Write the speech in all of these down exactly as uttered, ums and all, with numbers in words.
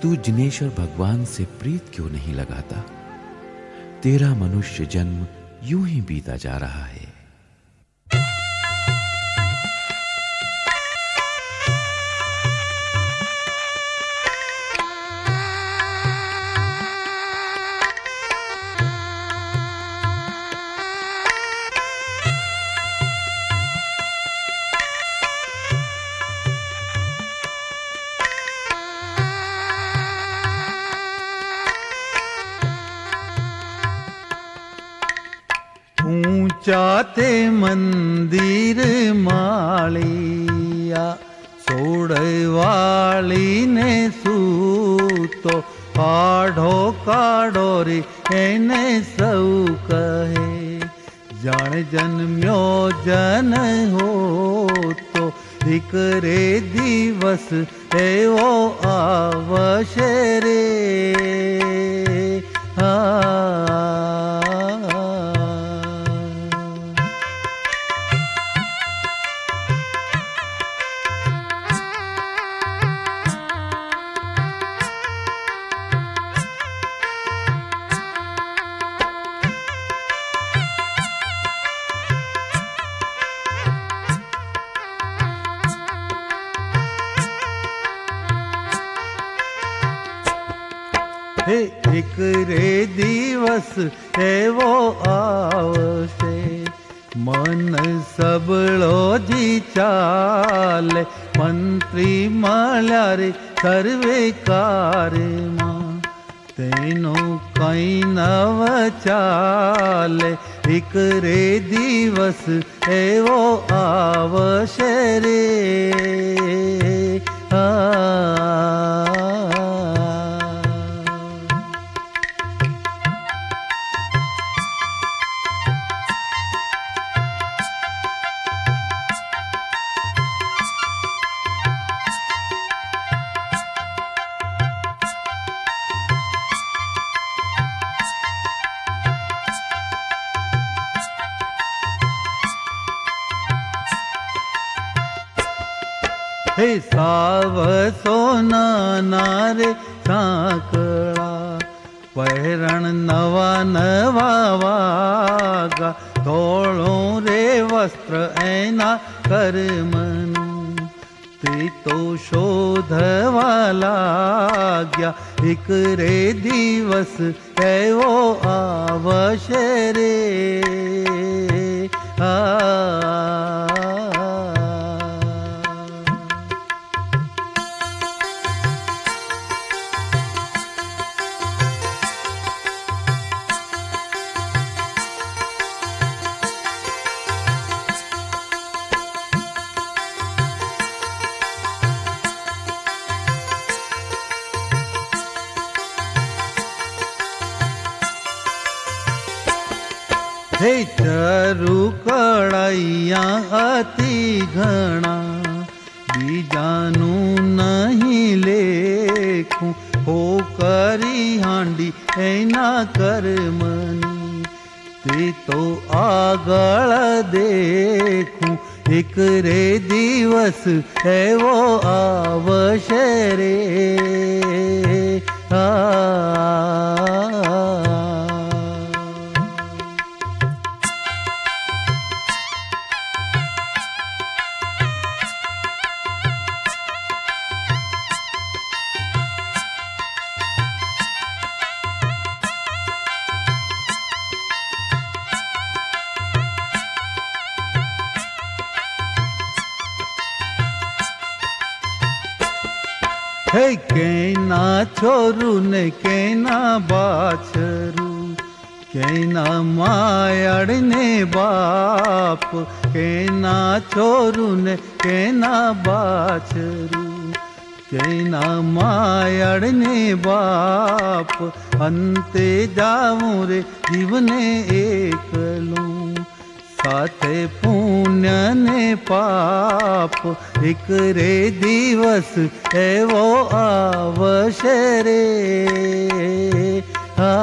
तू जिनेश्वर भगवान से प्रीत क्यों नहीं लगाता? तेरा मनुष्य जन्म यूं ही बीता जा रहा है। ऊंचाते मंदिर मालिया सोड़वाली ने सूतो काढ़ो काढ़ो रे एने सौ कहे जान जन्म्यो जन हो तो एक रे दिवस एवो आवशे रे। हे एक रे दिवस एवो आवशे मन सबलो जी चाले मंत्री मळ्या रे सर्वे कार्य मां तेनो कई नव चाले एक रे दिवस एवो आवशे रे। आ हे साव सोना नारे सांकड़ा पहरण नवा नवा वागा धोळो रे वस्त्र ऐना कर्मनु ते तो शोधवा लाग्या एक रे दिवस एवो आवशे रे। आ हे चरु कड़ैया अति घना बीजानु नहीं लेखूं हो करी हांडी ऐना कर्मनी ते तो आगळ देखूं एक रे दिवस एवो आवशे रे। आ हे केना छोरू ने केना बाछरू केना मायाड़ ने बाप केना छोरू ने केना बाछरू केना मायाड़ ने बाप अंते जाऊं रे जीवने एकलूं साथे पुण्य ने पाप एक रे दिवस एवो आवशे रे। आ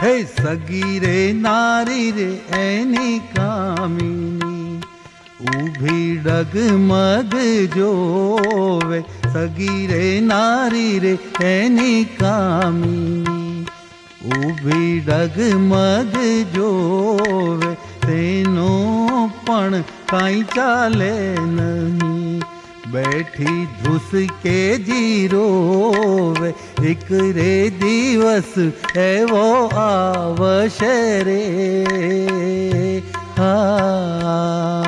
हे सगी रे नारी रे एनी कामिनी ऊभी डगमग जोवे, सगी रे नारी रे एनी कामिनी ऊभी डगमग जोवे, तेनो पण काई चाले नहीं, बैठी धुस के जी रोवे, एक रे दिवस है वो आवशे रे। हाँ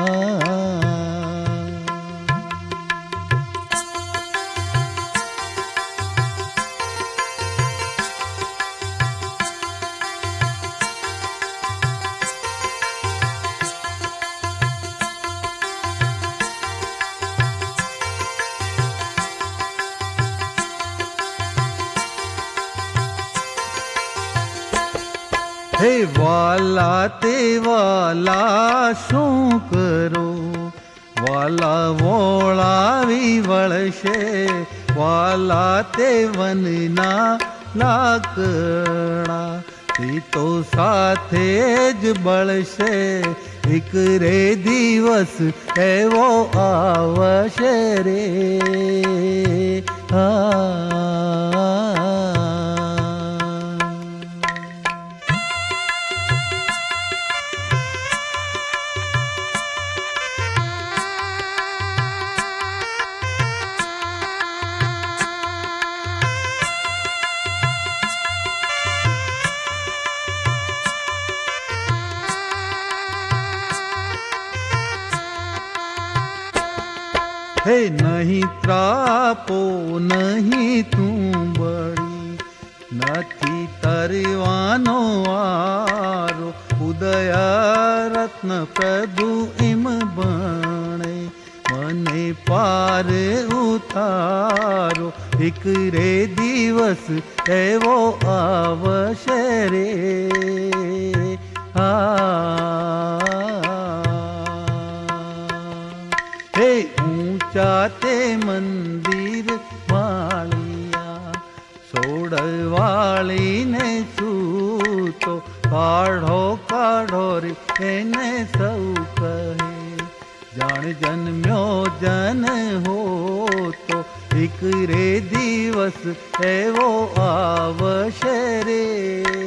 हे वाला ते वाला शू करो, वाला वोळावी वळशे, वाला ते वनना लाकड़ा ती तो साथे ज बळशे, एक रे दिवस है वो आवशे रे। हाँ हे नहीं त्रापो नहीं तू बड़ी, नथी तरवानो आरो, उदय रत्न प्रभु इम बणे, मने पार उतारो, एक रे दिवस है वो आवशे रे। हे ऊंचाते मंदिर मालिया, सोड़वाली ने सूतो, काढ़ो काढ़ो रे एने सौ कहे, जान जन्म्यो जन हो तो, एक रे दिवस है वो आवशे रे।